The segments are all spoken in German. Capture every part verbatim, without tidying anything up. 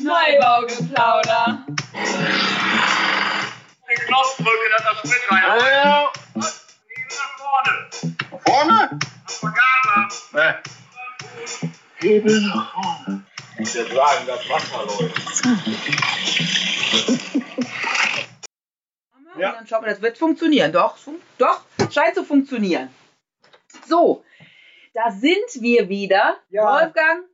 Schneebaugeplauder. Den Knopf drücken, dass das Sprit rein. Ja. Nach vorne. Vorne? Am Vergaser. Ne. Hebel nach vorne. Wir sagen, das Wasser läuft. Ja. Und dann schauen wir, das wird funktionieren. Doch, fun doch, scheint zu funktionieren. So, da sind wir wieder. Ja. Wolfgang,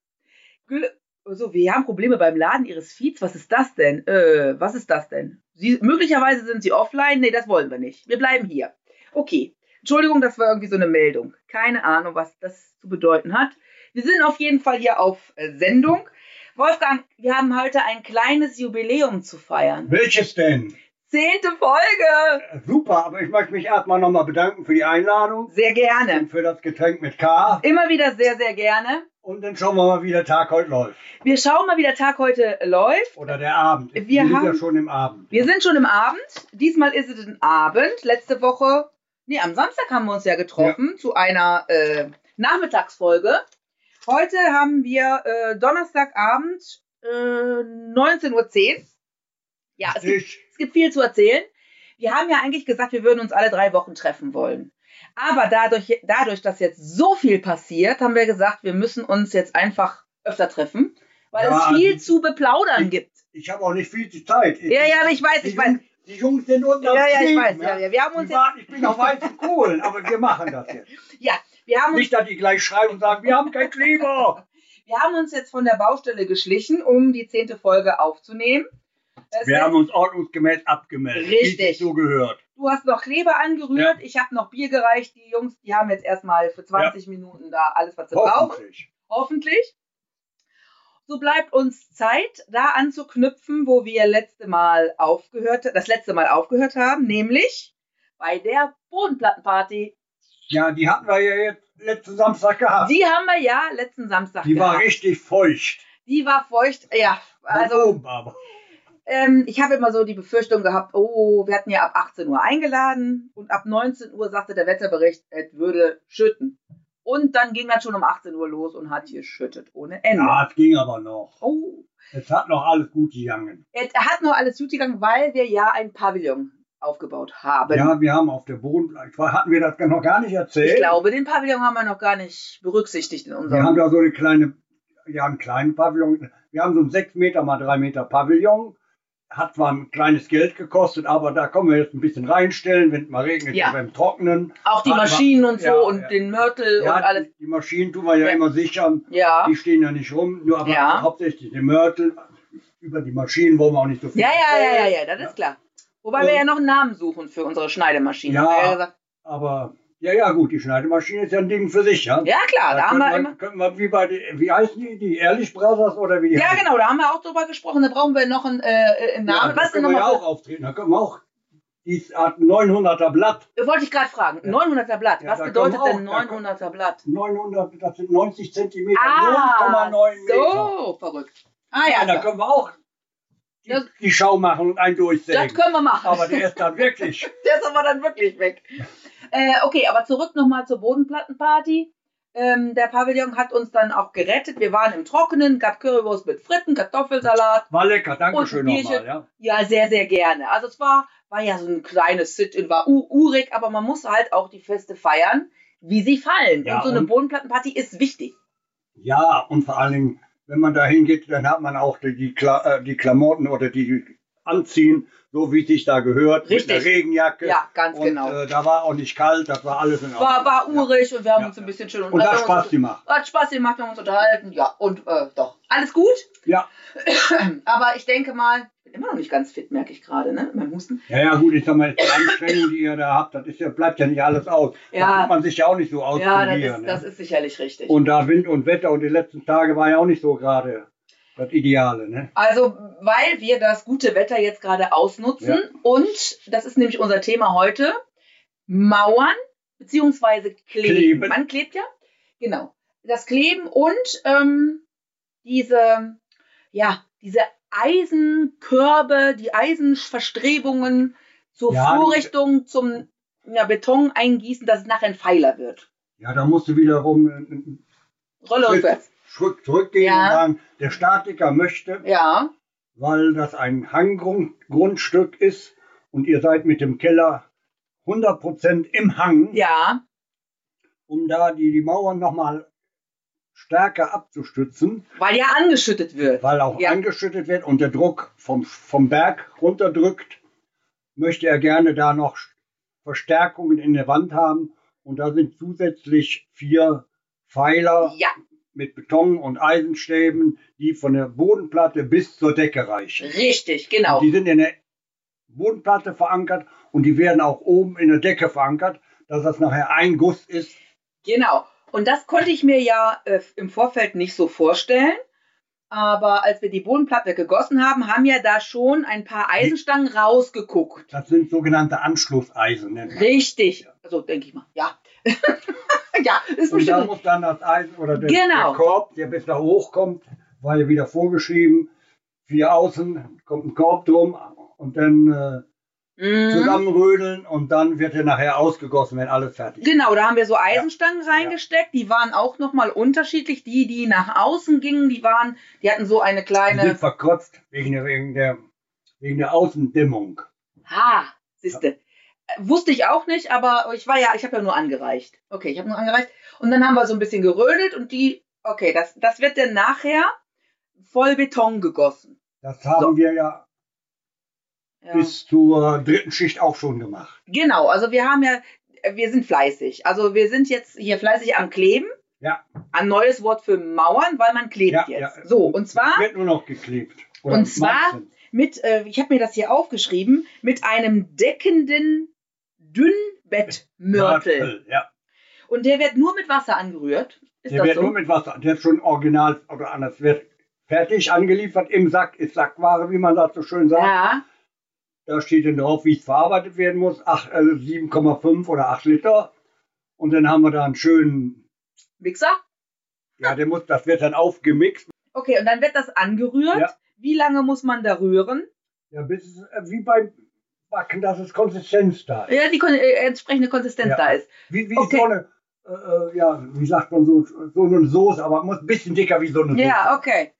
also, wir haben Probleme beim Laden Ihres Feeds. Was ist das denn? Äh, was ist das denn? Sie, möglicherweise sind Sie offline. Nee, das wollen wir nicht. Wir bleiben hier. Okay. Entschuldigung, das war irgendwie so eine Meldung. Keine Ahnung, was das zu bedeuten hat. Wir sind auf jeden Fall hier auf äh, Sendung. Wolfgang, wir haben heute ein kleines Jubiläum zu feiern. Welches denn? Zehnte Folge. Äh, super, aber ich möchte mich erstmal nochmal bedanken für die Einladung. Sehr gerne. Und für das Getränk mit K. Immer wieder sehr, sehr gerne. Und dann schauen wir mal, wie der Tag heute läuft. Wir schauen mal, wie der Tag heute läuft. Oder der Abend. Wir, wir sind haben, ja schon im Abend. Wir sind schon im Abend. Diesmal ist es ein Abend. Letzte Woche, nee, am Samstag haben wir uns ja getroffen ja. zu einer äh, Nachmittagsfolge. Heute haben wir äh, Donnerstagabend äh, neunzehn Uhr zehn. Ja, es gibt, es gibt viel zu erzählen. Wir haben ja eigentlich gesagt, wir würden uns alle drei Wochen treffen wollen. Aber dadurch, dadurch, dass jetzt so viel passiert, haben wir gesagt, wir müssen uns jetzt einfach öfter treffen, weil ja, es viel zu beplaudern ich, gibt. Ich habe auch nicht viel Zeit. Ich, ja, ja, ich weiß, die ich weiß. Jungs, die Jungs sind unten Ja, ja, ich Kriegen, weiß. Ja, ja. Wir haben uns jetzt, warten, ich bin auf weißen Kohlen, aber wir machen das jetzt. Ja, wir haben uns, nicht, dass die gleich schreiben und sagen, wir haben kein Kleber. Wir haben uns jetzt von der Baustelle geschlichen, um die zehnte Folge aufzunehmen. Das wir haben uns ordnungsgemäß abgemeldet. Richtig. Wie es so gehört. Du hast noch Kleber angerührt, ja. Ich habe noch Bier gereicht. Die Jungs, die haben jetzt erstmal für zwanzig ja. Minuten da alles, was sie Hoffentlich. brauchen. Hoffentlich. So bleibt uns Zeit, da anzuknüpfen, wo wir letzte Mal aufgehört, das letzte Mal aufgehört haben, nämlich bei der Bodenplattenparty. Ja, die hatten wir ja jetzt letzten Samstag gehabt. Die haben wir ja letzten Samstag die gehabt. Die war richtig feucht. Die war feucht, ja. Also, oben aber. Ähm, ich habe immer so die Befürchtung gehabt, oh, wir hatten ja ab achtzehn Uhr eingeladen und ab neunzehn Uhr sagte der Wetterbericht, es würde schütten. Und dann ging das schon um achtzehn Uhr los und hat geschüttet ohne Ende. Ja, es ging aber noch. Oh. Es hat noch alles gut gegangen. Es hat noch alles gut gegangen, weil wir ja ein Pavillon aufgebaut haben. Ja, wir haben auf der Boden, hatten wir das noch gar nicht erzählt? Ich glaube, den Pavillon haben wir noch gar nicht berücksichtigt in unserem... Wir haben da so eine kleine, ja, einen kleinen Pavillon. Wir haben so ein sechs Meter mal drei Meter Pavillon. Hat zwar ein kleines Geld gekostet, aber da können wir jetzt ein bisschen reinstellen, wenn es mal regnet, ja. beim Trocknen. Auch die Maschinen und so ja, und ja. den Mörtel ja, und alles. Die, die Maschinen tun wir ja, ja immer sichern. Ja. Die stehen ja nicht rum, nur aber ja. hauptsächlich den Mörtel. Über die Maschinen wollen wir auch nicht so viel. Ja, ja, ja, ja, ja, das ja. ist klar. Wobei und, wir ja noch einen Namen suchen für unsere Schneidemaschine. Ja, ja gesagt. aber... Ja, ja, gut, die Schneidemaschine ist ja ein Ding für sich, ja? Ja, klar, da, da haben wir immer... Können wir wie bei, die, wie heißen die, die Ehrlich Brothers oder wie die Ja, heißen? genau, da haben wir auch drüber gesprochen, da brauchen wir noch einen, äh, einen Namen. Ja, was können wir ja auch auftreten, da können wir auch, die hat ein neunhunderter Blatt. Wollte ich gerade fragen, ja. neunhunderter Blatt, ja, was bedeutet auch, denn neunhunderter Blatt? neunhundert, das sind neunzig Zentimeter, ah, null Komma neun Meter. So, verrückt. Ah ja, ja da können wir auch die, das, die Schau machen und einen durchsägen. Das können wir machen. Aber der ist dann wirklich... der ist aber dann wirklich weg. Äh, okay, aber zurück nochmal zur Bodenplattenparty. Ähm, der Pavillon hat uns dann auch gerettet. Wir waren im Trockenen, gab Currywurst mit Fritten, Kartoffelsalat. War lecker, danke schön nochmal. Ja. ja, sehr, sehr gerne. Also es war, war ja so ein kleines Sit-in, war urig, aber man muss halt auch die Feste feiern, wie sie fallen. Ja, und so eine und Bodenplattenparty ist wichtig. Ja, und vor allen Dingen, wenn man da hingeht, dann hat man auch die, die, Kla die Klamotten oder die anziehen, so wie es sich da gehört, Richtig. Mit der Regenjacke. Ja, ganz und, genau. Äh, da war auch nicht kalt, das war alles in Ordnung. War, war urig ja. und wir haben ja. uns ein bisschen schön und hat Spaß gemacht. Hat Spaß gemacht, wir haben uns unterhalten, ja, und äh, doch, alles gut. Ja. Aber ich denke mal, ich bin immer noch nicht ganz fit, merke ich gerade, ne, beim Husten. Ja, ja, gut, ich sag mal, die Anstrengung, die ihr da habt, das ist ja, bleibt ja nicht alles aus. Ja. Da kann man sich ja auch nicht so ausprobieren. Ja, das ist, ne? das ist sicherlich richtig. Und da Wind und Wetter und die letzten Tage war ja auch nicht so gerade das Ideale, ne? Also, weil wir das gute Wetter jetzt gerade ausnutzen ja. und das ist nämlich unser Thema heute, Mauern beziehungsweise kleben. kleben. Man klebt ja, genau. Das Kleben und ähm, diese, ja, diese Eisenkörbe, die Eisenverstrebungen zur ja, Vorrichtung zum ja, Beton eingießen, dass es nachher ein Pfeiler wird. Ja, da musst du wiederum Rolle rückwärts. Zurückgehen ja. und sagen, der Statiker möchte, ja. weil das ein Hanggrundstück ist und ihr seid mit dem Keller hundert Prozent im Hang, Ja, um da die, die Mauern nochmal stärker abzustützen, weil ja angeschüttet wird. weil auch Ja. angeschüttet wird und der Druck vom, vom Berg runterdrückt, möchte er gerne da noch Verstärkungen in der Wand haben. Und da sind zusätzlich vier Pfeiler Ja, mit Beton und Eisenstäben, die von der Bodenplatte bis zur Decke reichen. richtig, genau. Und die sind in der Bodenplatte verankert und die werden auch oben in der Decke verankert, dass das nachher ein Guss ist. Genau. Und das konnte ich mir ja äh, im Vorfeld nicht so vorstellen. Aber als wir die Bodenplatte gegossen haben, haben ja da schon ein paar Eisenstangen rausgeguckt. Das sind sogenannte Anschlusseisen. nennt man. Richtig. Also denke ich mal. Ja. Ja, ist Und da bestimmt. muss dann das Eisen oder der, Genau. der Korb, der bis da hochkommt, war ja wieder vorgeschrieben, vier außen, kommt ein Korb drum und dann äh, Mhm. zusammenrödeln und dann wird er nachher ausgegossen, wenn alles fertig ist. Genau, da haben wir so Eisenstangen reingesteckt. Die waren auch nochmal unterschiedlich. Die, die nach außen gingen, die waren, die hatten so eine Die kleine. sind verkrotzt wegen der, wegen der, wegen der Außendämmung. Ha, siehste. Äh, Wusste ich auch nicht, aber ich war ja, ich habe ja nur angereicht. Okay, ich habe nur angereicht. Und dann haben wir so ein bisschen gerödelt und die, okay, das, das wird dann nachher voll Beton gegossen. Das haben So. wir ja, Ja. bis zur dritten Schicht auch schon gemacht. Genau, also wir haben ja, wir sind fleißig. Also wir sind jetzt hier fleißig am Kleben. Ja. Ein neues Wort für Mauern, weil man klebt Ja, jetzt. ja. So, und zwar Wird nur noch geklebt. Oder Und zwar meistens. mit, äh, ich habe mir das hier aufgeschrieben, mit einem deckenden Dünnbettmörtel. Mörtel, ja. Und der wird nur mit Wasser angerührt. Ist Der das wird so? nur mit Wasser, der ist schon original oder anders, wird fertig angeliefert im Sack, ist Sackware, wie man das so schön sagt. Ja, Da steht dann drauf, wie es verarbeitet werden muss, acht, äh, sieben Komma fünf oder acht Liter. Und dann haben wir da einen schönen, Mixer. ja, der muss, das wird dann aufgemixt. Okay, und dann wird das angerührt. Ja. Wie lange muss man da rühren? Ja, bis es, äh, wie beim Backen, dass es Konsistenz da ist. Ja, die kon äh, entsprechende Konsistenz Ja. da ist. Wie, wie Okay. so eine, äh, äh, ja, wie sagt man so, so eine Soße, aber muss ein bisschen dicker wie so eine Soße. Ja, okay.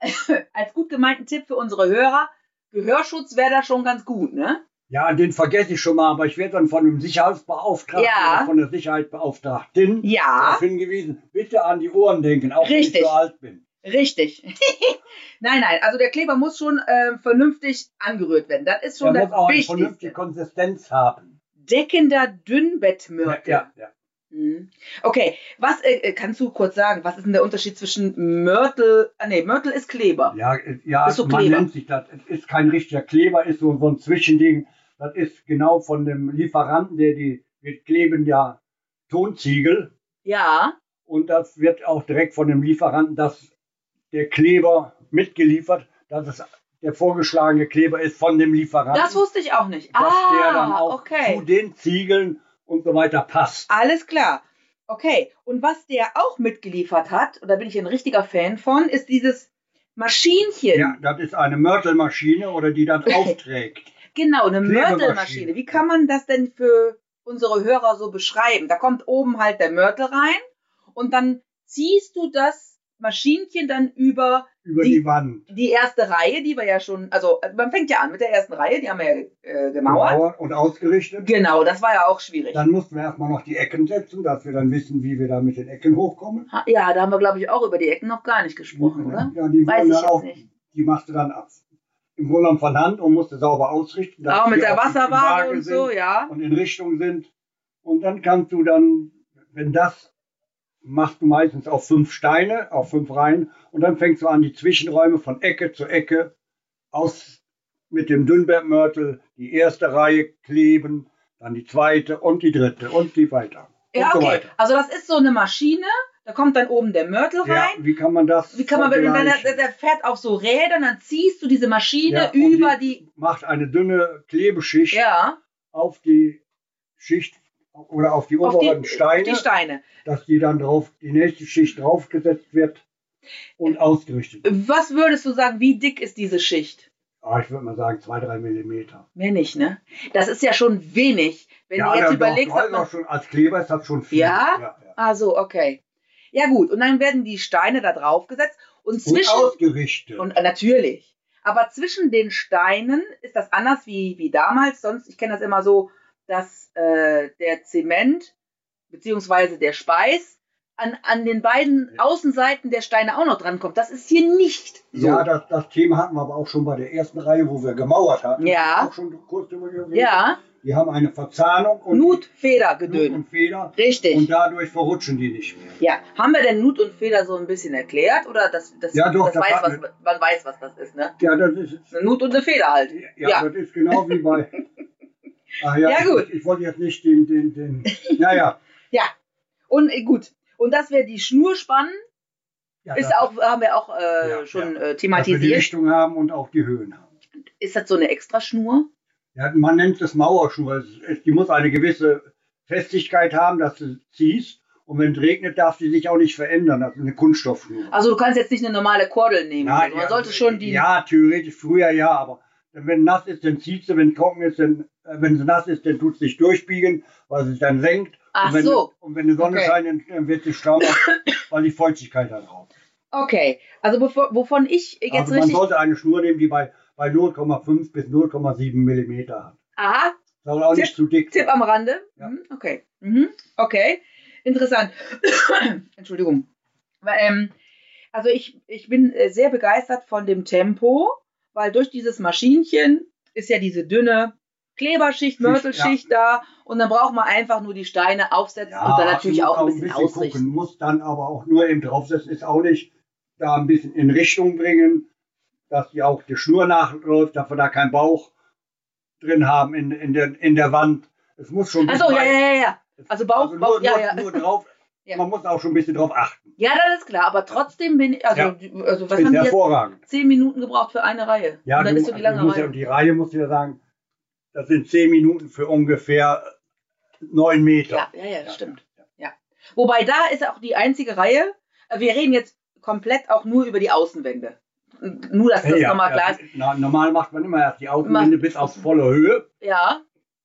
Als gut gemeinten Tipp für unsere Hörer, Gehörschutz wäre da schon ganz gut, ne? Ja, den vergesse ich schon mal, aber ich werde dann von einem Sicherheitsbeauftragten Ja. oder von der Sicherheitsbeauftragten Ja, darauf hingewiesen, bitte an die Ohren denken, auch wenn ich Richtig. so alt bin. richtig. Nein, nein, also der Kleber muss schon ähm, vernünftig angerührt werden. Das ist Er schon muss das auch eine vernünftige Wichtigste. Konsistenz haben. Deckender Dünnbettmörtel. Ja, ja. Mhm. Okay, was äh, äh, kannst du kurz sagen, was ist denn der Unterschied zwischen Mörtel, ah nee, Mörtel ist Kleber. Ja, äh, ja Ist so man Kleber. nennt sich das. Es ist kein richtiger Kleber, ist so, so ein Zwischending. Das ist genau von dem Lieferanten, der die, wir kleben ja Tonziegel. Ja, Und das wird auch direkt von dem Lieferanten, dass der Kleber mitgeliefert, dass es der vorgeschlagene Kleber ist von dem Lieferanten. das wusste ich auch nicht. dass der dann Ah, auch zu okay. den Ziegeln und so weiter passt. Alles klar. Okay, und was der auch mitgeliefert hat, und da bin ich ein richtiger Fan von, ist dieses Maschinchen. Ja, das ist eine Mörtelmaschine oder die das aufträgt. Genau, eine Klebemaschine. Mörtelmaschine. Wie kann man das denn für unsere Hörer so beschreiben? Da kommt oben halt der Mörtel rein und dann ziehst du das Maschinchen dann über Über Die- die, Wand. die erste Reihe, die wir ja schon, also man fängt ja an mit der ersten Reihe, die haben wir ja äh, gemauert. Gemauert und ausgerichtet. Genau, das war ja auch schwierig. Dann mussten wir erstmal noch die Ecken setzen, dass wir dann wissen, wie wir da mit den Ecken hochkommen. Ha- Ja, da haben wir, glaube ich, auch über die Ecken noch gar nicht gesprochen, oder? Ja, die Weiß wurden ich dann jetzt auch, nicht. die machst du dann ab. Im Grunde genommen von Hand und musste sauber ausrichten. dass Auch mit die der auf die Wasserwaage Waage und so, sind ja. und in Richtung sind. Und dann kannst du dann, wenn das machst du meistens auf fünf Steine, auf fünf Reihen und dann fängst du an, die Zwischenräume von Ecke zu Ecke aus mit dem Dünnbettmörtel die erste Reihe kleben, dann die zweite und die dritte und die weiter. Ja, und so okay. weiter. Also das ist so eine Maschine, da kommt dann oben der Mörtel Ja, rein. wie kann man das Wie kann man, wenn der, vergleichen? der, der fährt auf so Rädern, dann ziehst du diese Maschine Ja, und über die, macht eine dünne Klebeschicht ja, auf die Schicht oder auf die auf oberen die Steine, die Steine. dass die dann drauf, die nächste Schicht draufgesetzt wird und ausgerichtet wird. Was würdest du sagen, wie dick ist diese Schicht? Ah, ich würde mal sagen zwei, drei Millimeter. Mehr nicht, ne? Das ist ja schon wenig. Wenn ja, du jetzt ja, überlegst, doch, dass doch, man, doch schon, als Kleber ist das schon viel. Ja? ja, ja. ah so, okay. Ja gut, und dann werden die Steine da drauf gesetzt und Und zwischen, ausgerichtet. und äh, natürlich. Aber zwischen den Steinen ist das anders wie, wie damals. Sonst, ich kenne das immer so, dass äh, der Zement beziehungsweise der Speis an, an den beiden Außenseiten der Steine auch noch drankommt. Das ist hier nicht so. Ja, das, das Thema hatten wir aber auch schon bei der ersten Reihe, wo wir gemauert hatten. Ja. Auch schon kurz drüber geredet. Ja, Die haben eine Verzahnung und Nut, Feder, Nut Gedöns. und Feder. Richtig. Und dadurch verrutschen die nicht mehr. Ja, haben wir denn Nut und Feder so ein bisschen erklärt? Oder das, das, Ja, doch, das das weiß, hat was, eine- man weiß, was das ist, ne? Ja, das ist, Eine Nut und eine Feder halt. ja, Ja. Das ist genau wie bei. Ach ja, Ja, gut. Ich, ich wollte jetzt nicht den, den, den. Ja, ja. Ja. Und äh, gut. Und dass wir die Schnur spannen, ja ist das- auch, haben wir auch äh, Ja, schon ja. äh, dass wir die thematisiert. Richtung haben und auch die Höhen haben. Ist das so eine Extraschnur? Ja, man nennt es Mauerschnur. Es- es- Die muss eine gewisse Festigkeit haben, dass du ziehst. Und wenn es regnet, darf sie sich auch nicht verändern. Das ist eine Kunststoffschnur. Also du kannst jetzt nicht eine normale Kordel nehmen. Ja, also man ja, sollte schon die. Ja, theoretisch früher ja, aber wenn nass ist, dann zieht sie, wenn trocken ist, dann, äh, wenn sie nass ist, dann tut sie sich durchbiegen, weil sie sich dann senkt. Ach und wenn, so. Und wenn die Sonne Okay. scheint, dann, dann wird sie stauber, weil die Feuchtigkeit da drauf ist. Okay. Also bevor, wovon ich jetzt Also man richtig. sollte eine Schnur nehmen, die bei, bei null Komma fünf bis null Komma sieben Millimeter hat. Aha. Soll auch Tipp- nicht zu dick Tipp sein. am Rande. Ja. Mhm, okay. Mhm. Okay. Interessant. Entschuldigung. Weil, Ähm, also ich, ich bin äh, sehr begeistert von dem Tempo, weil durch dieses Maschinchen ist ja diese dünne Kleberschicht, Schicht, Mörtelschicht da und dann braucht man einfach nur die Steine aufsetzen und dann natürlich du musst auch ein bisschen, ausrichten. gucken, muss dann aber auch nur eben draufsetzen, ist auch nicht da ein bisschen in Richtung bringen, dass die auch die Schnur nachläuft, dass wir da keinen Bauch drin haben in, in, der, in der Wand. Es muss schon ein Achso, ja, bisschen ja, ja, ja. Also Bauch, also Bauch, nur, ja, nur, ja. nur drauf, Ja. man muss auch schon ein bisschen drauf achten. Ja, das ist klar, aber trotzdem bin ich, also, Ja. also was Ist haben wir jetzt? hervorragend. Zehn Minuten gebraucht für eine Reihe. Ja, und dann du, ist so die also lange du musst ja, Reihe. die Reihe musst du ja sagen, das sind zehn Minuten für ungefähr neun Meter. Ja, ja, ja, das stimmt. Ja. Wobei da ist auch die einzige Reihe, äh, wir reden jetzt komplett auch nur über die Außenwände. Nur, dass das Ja, nochmal ja, klar ist. na, normal macht man immer erst die Außenwände Macht- bis auf volle Höhe Ja,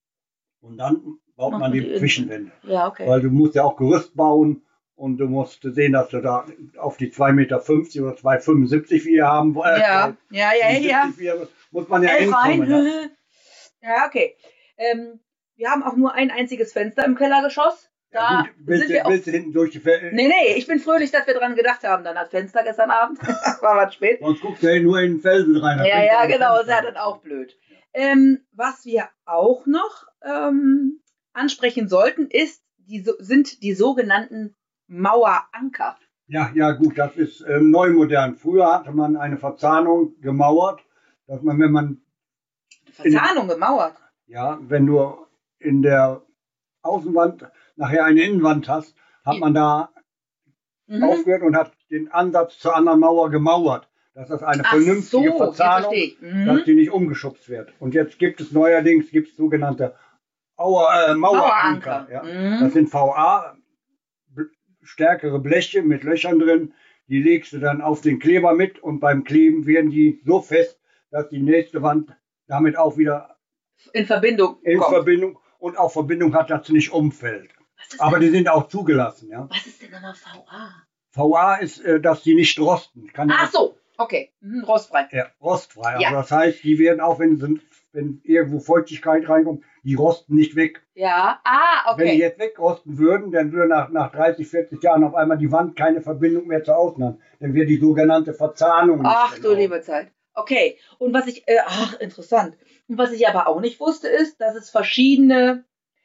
und dann baut Macht man man die die Innen- Zwischenwände. ja, okay. Weil du musst ja auch Gerüst bauen und du musst sehen, dass du da auf die zwei Meter fünfzig oder zwei Meter fünfundsiebzig wie ihr haben wollt. Ja, ja, ja, ja. fünfundsiebzig, wie ihr- muss man ja Elf rein. hinkommen. Ja. Ja, okay. Ähm, wir haben auch nur ein einziges Fenster im Kellergeschoss. Da Ja, gut, willst, sind du, wir auch. willst du hinten durch die Fel Nee, nee, ich bin fröhlich, dass wir dran gedacht haben. Dann hat Fenster gestern Abend. War was spät. Sonst guckst du ja nur in den Felsen rein. da Ja, fängt ja, an, genau, ist Fenster. ja dann auch blöd. Ähm, was wir auch noch ähm, ansprechen sollten, ist, die, so- sind die sogenannten Maueranker. Ja, ja, gut, das ist ähm, neu modern. Früher hatte man eine Verzahnung gemauert, dass man, wenn man, Verzahnung gemauert. ja, wenn du in der Außenwand nachher eine Innenwand hast, hat man da Mhm. aufgehört und hat den Ansatz zur anderen Mauer gemauert. Das ist eine Ach vernünftige so, jetzt Verzahnung, verstehe ich. Mhm. dass die nicht umgeschubst wird. Und jetzt gibt es neuerdings gibt's sogenannte Auer, äh, Maueranker. Maueranker. Ja. Mhm. Das sind V A, bl- stärkere Bleche mit Löchern drin. Die legst du dann auf den Kleber mit und beim Kleben werden die so fest, dass die nächste Wand damit auch wieder In Verbindung in kommt. Verbindung und auch Verbindung hat, dass sie nicht umfällt. Was ist, Aber denn, die sind auch zugelassen. Ja. was ist denn nochmal V A? V A ist, äh, dass die nicht rosten. Kann ja Ach so, okay. Mhm, rostfrei. Ja, rostfrei. Ja. Also das heißt, die werden auch, wenn, sie, wenn irgendwo Feuchtigkeit reinkommt, die rosten nicht weg. Ja, ah, Wenn die okay. jetzt wegrosten würden, dann würde nach, nach dreißig, vierzig Jahren auf einmal die Wand keine Verbindung mehr zur Außen haben. Dann wäre die sogenannte Verzahnung nicht Ach in du Ordnung. liebe Zeit. Okay. Und was ich, äh, ach, interessant. Und was ich aber auch nicht wusste, ist, dass es verschiedene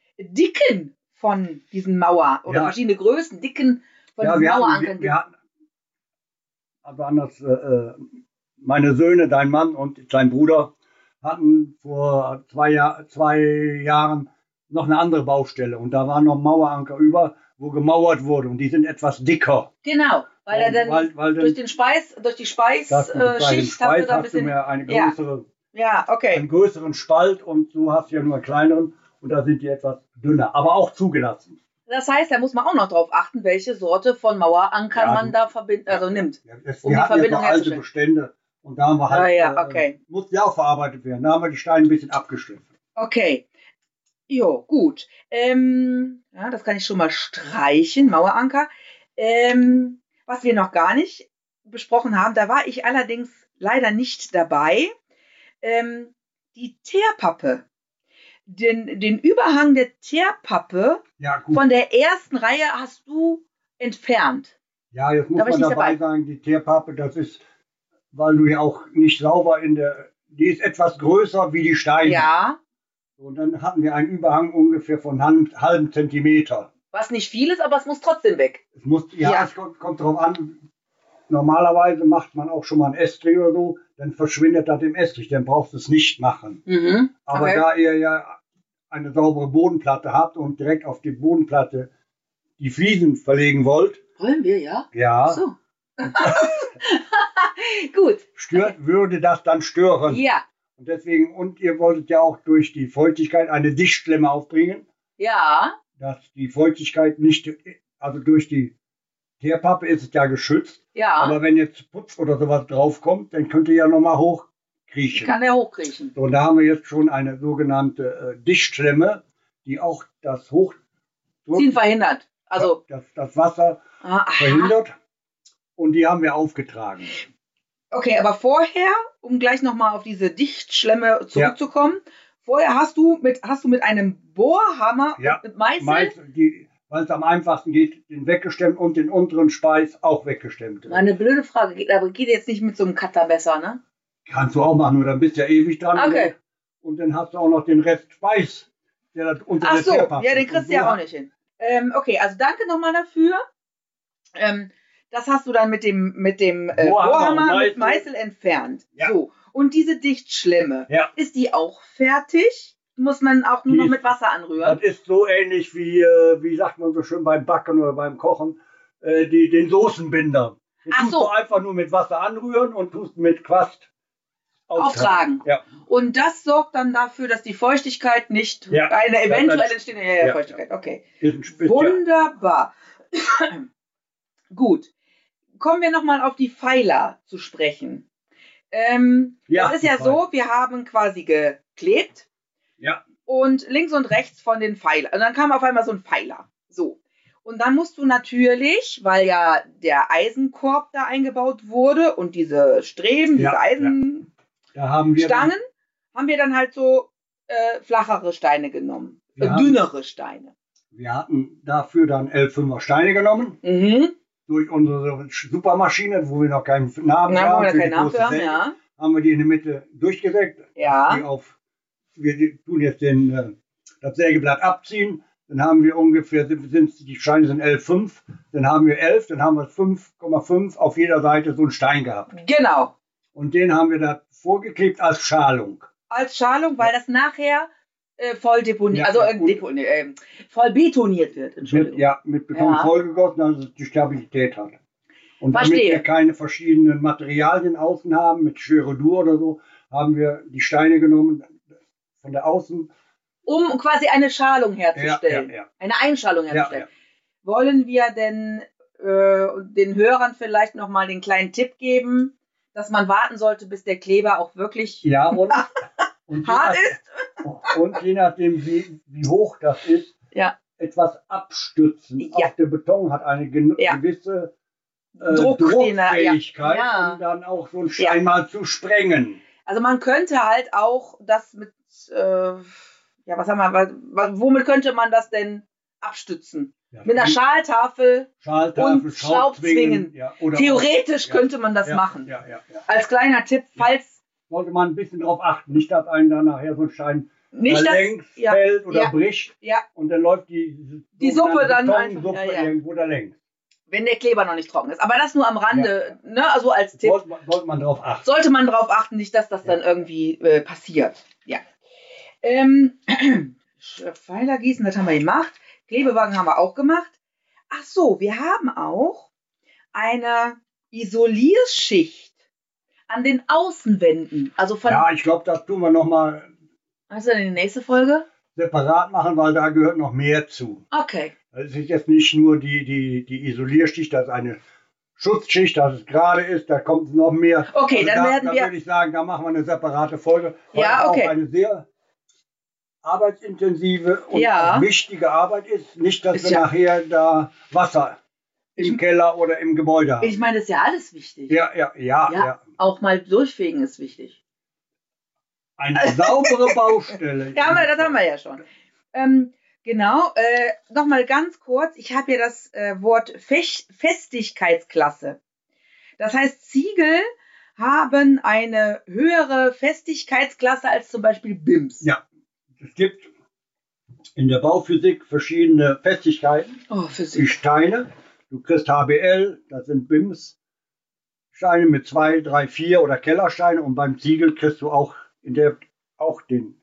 Dicken von diesen Mauer oder Ja. verschiedene Größen, Dicken von Ja, diesen wir hatten, Mauerankern wir, gibt. wir hatten aber anders, äh, äh, meine Söhne, dein Mann und sein Bruder hatten vor zwei, Jahr, zwei Jahren noch eine andere Baustelle und da waren noch Maueranker über, wo gemauert wurde und die sind etwas dicker. Genau, weil er Und dann weil, weil dann, durch den Speis, durch die das, bei dem Speisschicht äh, Schicht hast du Speis da ein hast du bisschen. mehr eine ja. größere, Ja, okay. einen größeren Spalt und du hast ja nur einen kleineren und da sind die etwas dünner, aber auch zugelassen. Das heißt, da muss man auch noch drauf achten, welche Sorte von Mauerankern Ja, man du- da verbindet, also nimmt. Ja, das, Um wir die hatten jetzt Verbindung noch alte herzustellen. Bestände und da haben wir halt, Ah ja, okay. äh, musste ja auch verarbeitet werden. Da haben wir die Steine ein bisschen abgeschliffen. Okay. Jo, gut. Ähm, ja, das kann ich schon mal streichen, Maueranker. Ähm, was wir noch gar nicht besprochen haben, da war ich allerdings leider nicht dabei. Ähm, die Teerpappe. Den, den Überhang der Teerpappe Ja, gut. von der ersten Reihe hast du entfernt. Ja, jetzt muss Da war ich man nicht dabei dabei. sagen, die Teerpappe, das ist, weil du ja auch nicht sauber in der, die ist etwas größer wie die Steine. Ja, Und dann hatten wir einen Überhang ungefähr von einem halben Zentimeter. was nicht viel ist, aber es muss trotzdem weg. Es muss, ja, Ja. es kommt, kommt drauf an. Normalerweise macht man auch schon mal einen Estrich oder so, dann verschwindet das im Estrich, dann brauchst du es nicht machen. Mhm. Aber Okay. da ihr ja eine saubere Bodenplatte habt und direkt auf die Bodenplatte die Fliesen verlegen wollt, Wollen wir, ja? ja, So. Gut. stört, würde das dann stören. Ja. Und deswegen, und ihr wolltet ja auch durch die Feuchtigkeit eine Dichtschlemme aufbringen, Ja. dass die Feuchtigkeit nicht, also durch die Teerpappe ist es ja geschützt, Ja. aber wenn jetzt Putz oder sowas draufkommt, dann könnt ihr ja nochmal hochkriechen. Kann der hochkriechen. So, und da haben wir jetzt schon eine sogenannte äh, Dichtschlemme, die auch das Hochdruck, Ziehen verhindert. Also. das, das Wasser Ah, aha. verhindert. Und die haben wir aufgetragen. Okay, aber vorher, um gleich nochmal auf diese Dichtschlemme zurückzukommen, vorher hast du mit, hast du mit einem Bohrhammer Ja. und mit Meißel. Meist, die, weil es am einfachsten geht, den weggestemmt und den unteren Speis auch weggestemmt. Meine blöde Frage, geht, aber geht jetzt nicht mit so einem Cutterbesser, ne? Kannst du auch machen, nur dann bist du ja ewig dran. Okay. Und dann hast du auch noch den Rest Speis, der da unter Ach der so, Teerpappe ja, den ist. kriegst du Und ja so auch nicht hin. Ähm, okay, also danke nochmal dafür. Ähm, das hast du dann mit dem, mit dem äh, Bohrhammer Bohrhammer und mit Meißel. Meißel entfernt. Ja. So, und diese Dichtschlemme, Ja. ist die auch fertig? Muss man auch nur Die noch ist- mit Wasser anrühren? Das ist so ähnlich wie, äh, wie sagt man so schön beim Backen oder beim Kochen, äh, die, den Soßenbinder. Den Ach tust so. du einfach nur mit Wasser anrühren und tust mit Quast Auftragen. Ja. Und das sorgt dann dafür, dass die Feuchtigkeit nicht, Ja. eine Ja, eventuell dann- entstehende ja, ja, ja, Feuchtigkeit, okay. Ist ein Spitz, ja. Wunderbar. Gut. Kommen wir nochmal auf die Pfeiler zu sprechen. Ähm, Ja, das ist die ja Pfeiler. so, wir haben quasi geklebt Ja. und links und rechts von den Pfeilern. Und dann kam auf einmal so ein Pfeiler. So. Und dann musst du natürlich, weil ja der Eisenkorb da eingebaut wurde und diese Streben, diese Ja, Eisenstangen, Da haben wir dann, haben wir dann halt so äh, flachere Steine genommen. Wir Äh, haben- dünnere Steine. wir hatten dafür dann elf Fünfer Steine genommen, Mhm. durch unsere Supermaschine, wo wir noch keinen Namen Na, wo haben, wir für die keinen Namen große für haben, Säge, ja. haben wir die in der Mitte durchgesägt. Ja. Die auf, wir tun jetzt den, äh, das Sägeblatt abziehen, dann haben wir ungefähr, sind, die Steine sind elf Komma fünf, dann haben wir elf, dann haben wir fünf Komma fünf auf jeder Seite so einen Stein gehabt. Genau. Und den haben wir da vorgeklebt als Schalung. Als Schalung, weil das nachher äh, voll deponiert, Ja, also äh, und- depo nee, äh, voll betoniert wird, Mit, Entschuldigung. ja, mit Beton Ja. vollgegossen, dass es die Stabilität hat. Und damit Verstehe. wir keine verschiedenen Materialien außen haben, mit Styrodur oder so, haben wir die Steine genommen von der Außen. Um quasi eine Schalung Ja, herzustellen. ja, ja. Eine Einschalung Ja, herzustellen. ja. Wollen wir denn äh, den Hörern vielleicht nochmal den kleinen Tipp geben, dass man warten sollte, bis der Kleber auch wirklich Ja, und, und, je hart nach, ist? und je nachdem, wie, wie hoch das ist, Ja. etwas abstützen. Ja. Auch der Beton hat eine gen- Ja. gewisse äh, Druck, den er- ja. Druckfähigkeit, Ja. um dann auch so einen Stein mal zu sprengen. Also man könnte halt auch das mit, äh, ja, was haben wir, was, was, womit könnte man das denn abstützen? Ja, Mit einer Schaltafel. Schaltafel, und Schraubzwingen. Ja, oder Theoretisch ja. könnte man das ja, machen. Ja, ja, ja. Als kleiner Tipp, falls Sollte man ein bisschen drauf achten, nicht, dass einem dann nachher so ein Stein nicht da das, längs ja, fällt oder ja. bricht ja, und dann läuft die, Die Suppe dann Betonsuppe einfach- ja, ja. irgendwo da längs. wenn der Kleber noch nicht trocken ist. Aber das nur am Rande, ne? Also als Tipp. Sollte man, sollte man drauf achten. Sollte man darauf achten, nicht, dass das Ja. dann irgendwie äh, passiert. Ja. Ähm, Pfeiler gießen, das haben wir gemacht. Klebewagen haben wir auch gemacht. Ach so, wir haben auch eine Isolierschicht an den Außenwänden. Also von. Ja, ich glaube, das tun wir nochmal Was ist denn die nächste Folge? separat machen, weil da gehört noch mehr zu. Okay. Das ist jetzt nicht nur die, die, die Isolierschicht, das ist eine Schutzschicht, dass es gerade ist, da kommt noch mehr. Okay, dann da, werden da wir- würde ich sagen, da machen wir eine separate Folge. Weil Ja, es okay. auch eine sehr arbeitsintensive und Ja. auch wichtige Arbeit ist. Nicht, dass Ist wir ja- nachher da Wasser im Keller oder im Gebäude haben. Ich meine, das ist ja alles wichtig. Ja, ja, ja, Ja, ja. auch mal durchfegen ist wichtig. Eine saubere Baustelle. Ja, aber das haben wir ja schon. Ähm, genau, äh, nochmal ganz kurz. Ich habe hier das äh, Wort Fech Festigkeitsklasse. Das heißt, Ziegel haben eine höhere Festigkeitsklasse als zum Beispiel B I M S. Ja, es gibt in der Bauphysik verschiedene Festigkeiten. Oh, Die Physik. Steine, du kriegst H B L, das sind B I M S-Steine mit zwei, drei, vier oder Kellersteine und beim Ziegel kriegst du auch in der auch den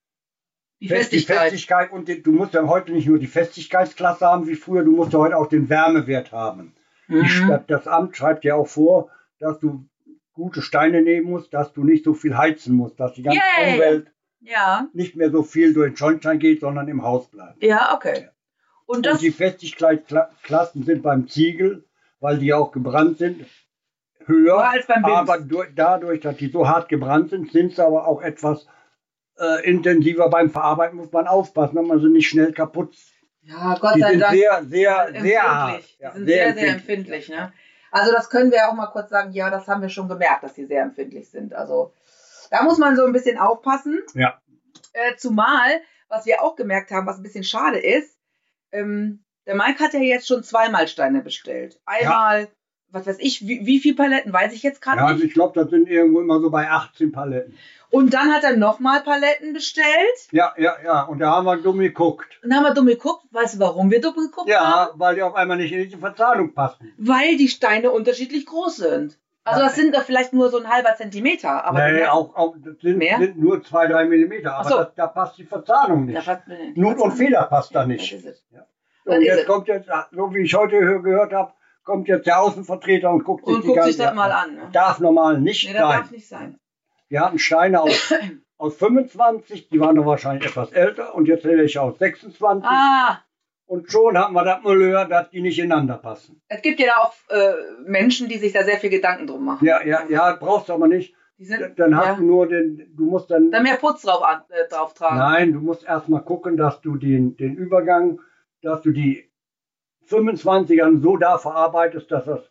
Die Fest- die Festigkeit. Festigkeit und den, du musst ja heute nicht nur die Festigkeitsklasse haben wie früher, du musst ja heute auch den Wärmewert haben. Die Mhm. Stadt, das Amt schreibt ja auch vor, dass du gute Steine nehmen musst, dass du nicht so viel heizen musst, dass die ganze Yay. Umwelt Ja, nicht mehr so viel durch den Schornstein geht, sondern im Haus bleibt. ja, okay. Und das, Und die Festigkeitsklassen sind beim Ziegel, weil die auch gebrannt sind, höher. Höher als beim B I M S. Aber durch, dadurch, dass die so hart gebrannt sind, sind sie aber auch etwas äh, intensiver beim Verarbeiten. Muss man aufpassen, dass man sie nicht schnell kaputt. ja, Gott Die sei sind Dank, sehr, sehr, empfindlich. sehr hart. Die Ja, sind sehr, sehr empfindlich. Ne? Also das können wir auch mal kurz sagen, ja, das haben wir schon gemerkt, dass sie sehr empfindlich sind. Also da muss man so ein bisschen aufpassen. Ja. Äh, zumal, was wir auch gemerkt haben, was ein bisschen schade ist, ähm, der Mike hat ja jetzt schon zweimal Steine bestellt. Einmal, was weiß ich, wie, wie viele Paletten, weiß ich jetzt gerade Ja, also nicht. ich glaube, das sind irgendwo immer so bei achtzehn Paletten. Und dann hat er nochmal Paletten bestellt. Ja, ja, ja. Und da haben wir dumm geguckt. Und dann haben wir dumm geguckt. Weißt du, warum wir dumm geguckt Ja, haben? weil die auf einmal nicht in diese Verzahnung passen. Weil die Steine unterschiedlich groß sind. Also Ja. das sind da vielleicht nur so ein halber Zentimeter. Aber Nee, den- auch, auch das sind, Mehr? sind nur zwei, drei Millimeter. Aber Ach so. das, da passt die Verzahnung Da nicht. passt mir die Nut und Verzahnung. Feder passt da Ja, nicht. das ist es. Ja. Das Und ist jetzt es. kommt jetzt, so wie ich heute hö- gehört habe, kommt jetzt der Außenvertreter und guckt sich Und die guckt ganze sich das mal an. Ne? Darf normal nicht Nee, das sein. darf nicht sein. Wir hatten Steine aus, aus fünfundzwanzig, die waren doch wahrscheinlich etwas älter. Und jetzt hätte ich aus sechsundzwanzig. Ah, Und schon hatten wir das Malheur, dass die nicht ineinander passen. es gibt ja da auch äh, Menschen, die sich da sehr viel Gedanken drum machen. Ja, ja, ja, brauchst du aber nicht. Die sind, Dann hast ja, du nur den, du musst dann, da mehr Putz drauf, an, äh, drauf tragen. nein, du musst erstmal gucken, dass du den, den Übergang, dass du die fünfundzwanzigern so da verarbeitest, dass das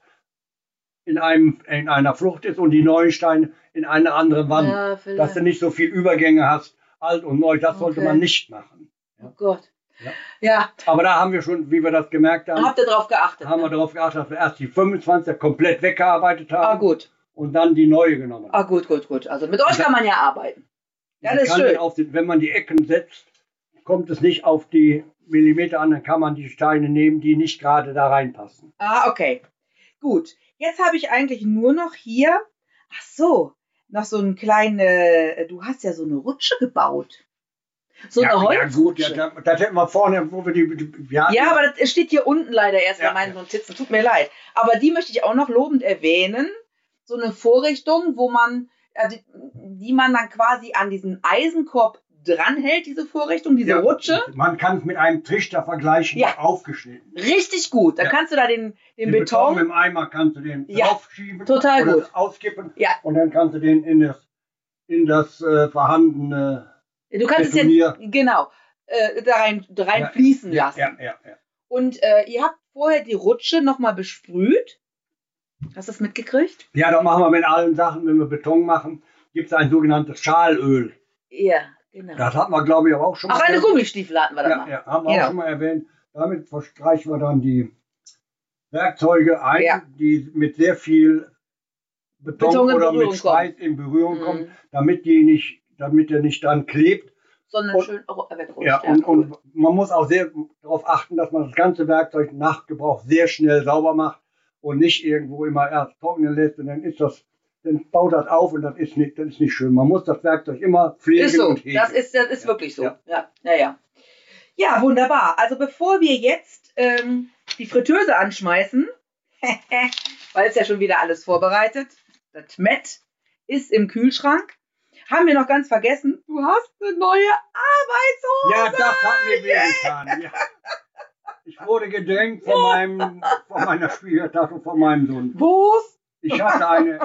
in, einem, in einer Flucht ist und die neuen Steine in eine andere Wand. Ja, Dass vielleicht. du nicht so viel Übergänge hast, alt und neu, das sollte Okay. man nicht machen. Oh Gott. Ja. Ja, Aber da haben wir schon, wie wir das gemerkt haben, habt ihr drauf geachtet? haben wir ne? darauf geachtet, dass wir erst die fünfundzwanziger komplett weggearbeitet Ah, haben gut. und dann die neue genommen haben. Ah, gut, gut, gut. Also mit euch kann man ja arbeiten. Ja, Die das ist Kanten schön. auf den, wenn man die Ecken setzt, kommt es nicht auf die Millimeter an, dann kann man die Steine nehmen, die nicht gerade da reinpassen. Ah, okay. Gut. Jetzt habe ich eigentlich nur noch hier, ach so, noch so eine kleine, du hast ja so eine Rutsche gebaut. So ja, eine ja gut, Holzrutsche. ja, das, das hätten wir vorne, wo wir die, die ja, Ja, aber das steht hier unten leider erst bei Ja, meinen ja. Notizen. Tut mir leid. Aber die möchte ich auch noch lobend erwähnen. So eine Vorrichtung, wo man, also die man dann quasi an diesen Eisenkorb dranhält, diese Vorrichtung, diese ja, Rutsche. Man kann es mit einem Trichter vergleichen, Ja. aufgeschnitten. Richtig gut. Da Ja. kannst du da den, den, Den Beton. mit dem Eimer kannst du den Ja, draufschieben total oder gut. auskippen Ja. und dann kannst du den in das, in das äh, vorhandene Du kannst es ja, Betonier- genau, äh, da rein, da rein Ja, fließen ja, lassen. ja, ja, ja. Und äh, ihr habt vorher die Rutsche nochmal besprüht. Hast du das mitgekriegt? Ja, da machen wir mit allen Sachen, wenn wir Beton machen, gibt es ein sogenanntes Schalöl. Ja, genau. Das hatten wir, glaube ich, aber auch schon Auch mal eine erwähnt. Gummistiefel hatten wir da Ja, mal. ja, haben wir Genau. auch schon mal erwähnt. Damit verstreichen wir dann die Werkzeuge ein, Ja. die mit sehr viel Beton, Beton in oder Berührung mit Schweiß in Berührung Mhm. kommen, damit die nicht, damit der nicht dran klebt. Sondern Und- schön auch wegrutscht. Ja, und, und man muss auch sehr darauf achten, dass man das ganze Werkzeug nach Gebrauch sehr schnell sauber macht und nicht irgendwo immer erst trocknen lässt und dann ist das, dann baut das auf und das ist nicht, das ist nicht schön. Man muss das Werkzeug immer pflegen Ist so. und hegen. Das ist, das ist Ja, wirklich so. Ja. ja. Ja, ja, ja. Ja, wunderbar. Also bevor wir jetzt ähm, die Fritteuse anschmeißen, weil es ja schon wieder alles vorbereitet, das Met ist im Kühlschrank, haben wir noch ganz vergessen, du hast eine neue Arbeitshose. Ja, das hat mir wehgetan. Ja. Ich wurde gedrängt von, meinem, von meiner Schwiegertochter und von meinem Sohn. Wo's? Ich hatte eine,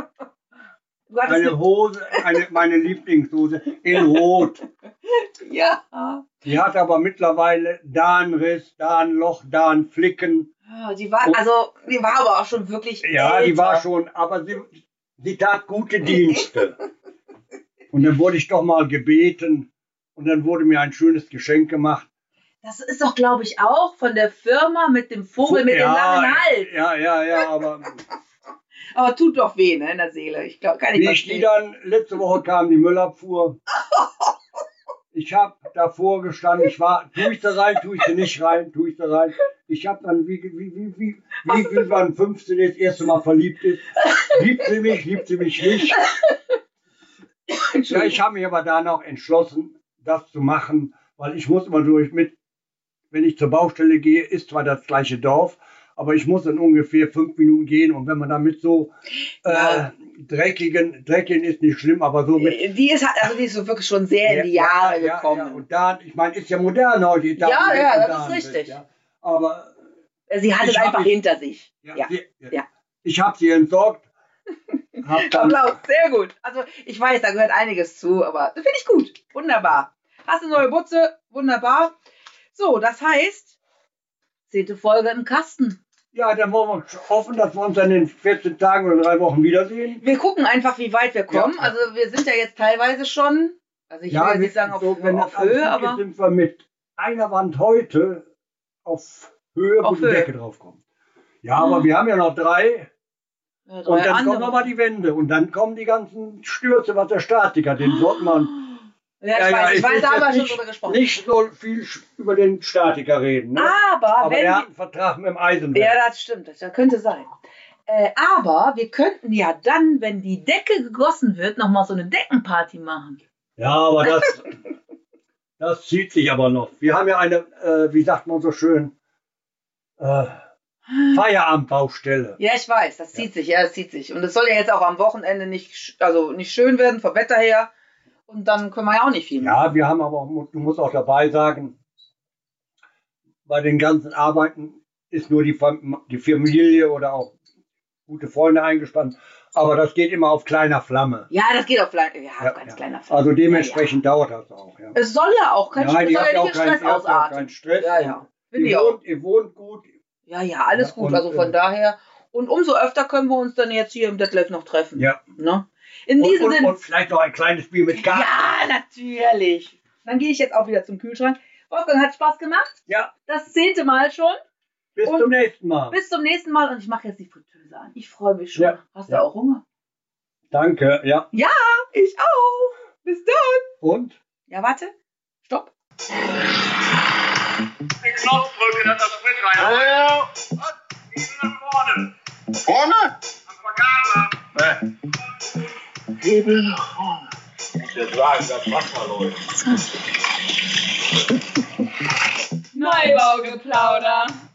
Du hattest eine Hose, eine, meine Lieblingshose in Rot. eine, ja. Die hat aber mittlerweile da ein Riss, da ein Loch, da ein Flicken. Ja, die war, also, die war aber auch schon wirklich Ja, älter. die war schon, aber sie, sie tat gute Dienste. Und dann wurde ich doch mal gebeten und dann wurde mir ein schönes Geschenk gemacht. Das ist doch, glaube ich, auch von der Firma mit dem Vogel mit ja, dem langen Hals. Ja, ja, ja, aber Aber tut doch weh, ne, in der Seele. Ich glaube, kann ich wie ich die verstehen. dann, letzte Woche kam die Müllabfuhr. Ich habe davor gestanden, ich war, tue ich da rein, tue ich da nicht rein, tue ich da rein. Ich habe dann, wie, wie, wie, wie, wie, wie man fünfzehn das erste Mal verliebt ist. Liebt sie mich, liebt sie mich nicht. Ja, ich habe mich aber da noch entschlossen, das zu machen, weil ich muss immer durch mit, wenn ich zur Baustelle gehe, ist zwar das gleiche Dorf, aber ich muss dann ungefähr fünf Minuten gehen und wenn man damit so äh, Ja. dreckigen, dreckigen ist nicht schlimm, aber so mit Die ist, also die ist so wirklich schon sehr in die Jahre ja, gekommen. Ja, und da, ich meine, ist ja modern heute. Ja, ja, das ist richtig. Ja. Aber Sie hat Ich es hab einfach mich- hinter sich. ja, Ja. sie, ja. ich habe sie entsorgt. Hab dann, Applaus, sehr gut. Also ich weiß, da gehört einiges zu, aber das finde ich gut. Wunderbar. Hast eine neue Butze? Wunderbar. So, das heißt, zehnte Folge im Kasten. ja, dann wollen wir hoffen, dass wir uns dann in vierzehn Tagen oder drei Wochen wiedersehen. Wir gucken einfach, wie weit wir kommen. Ja. Also wir sind ja jetzt teilweise schon, also ich will jetzt nicht sagen auf, so, wenn auf das alles Höhe, gut aber ist, sind wir mit einer Wand heute auf Höhe, Auf wo die Höhe. Decke drauf kommt. Ja, aber wir haben ja noch drei. ja, drei Und dann andere. kommen aber die Wände und dann kommen die ganzen Stürze, was der Statiker, den sollte man Ja, ich weiß, ich es weiß, ist da haben wir jetzt schon nicht, drüber gesprochen. nicht so viel sch- über den Statiker reden. Ne? Aber, aber wenn er wir, hat einen Vertrag mit dem Eisenwerk. ja, das stimmt, das könnte sein. Äh, aber wir könnten ja dann, wenn die Decke gegossen wird, nochmal so eine Deckenparty machen. Ja, aber das, das zieht sich aber noch. Wir haben ja eine, äh, wie sagt man so schön, äh, Feierabendbaustelle. Ja, ich weiß, das zieht sich, ja, das zieht sich. Und es soll ja jetzt auch am Wochenende nicht, sch- also nicht schön werden, vom Wetter her. Und dann können wir ja auch nicht viel machen. Ja, wir haben aber auch, du musst auch dabei sagen, bei den ganzen Arbeiten ist nur die, Fam- die Familie oder auch gute Freunde eingespannt. Aber das geht immer auf kleiner Flamme. Ja, das geht auf, klein, ja, Ja, auf ganz ja. kleiner Fläche. Also dementsprechend dauert das auch. Ja. Ja, ja. Es soll ja auch kein Nein, Stress, ihr soll habt ja ja nicht auch in keinen, Stress ihr habt ja auch ausarten. keinen Stress. Ja, ja. Finde ich Ihr auch. wohnt, ihr wohnt gut. Ja, ja, alles Ja, gut. und, Also von äh, daher. Und umso öfter können wir uns dann jetzt hier im Detlef noch treffen. Ja. Ne? In Und, diesem und, Sinne. und vielleicht noch ein kleines Bier mit Garten. Ja, natürlich. Dann gehe ich jetzt auch wieder zum Kühlschrank. Wolfgang, hat Spaß gemacht. Ja, Das zehnte Mal schon. bis Und zum nächsten Mal. Bis zum nächsten Mal. Und ich mache jetzt die Fritteuse an. Ich freue mich schon. Ja. Hast Ja. du auch Hunger? Danke, ja. Ich auch. Bis dann. Und? Ja, warte. Stopp. Den Knopf drücken, dass das Sprit rein. Hallo? Und Wiesen nach vorne. Vorne? Am Vergaser. Ne. Hebel nach vorne. Ich muss dir sagen, das Wasser läuft. Neubaugeplauder.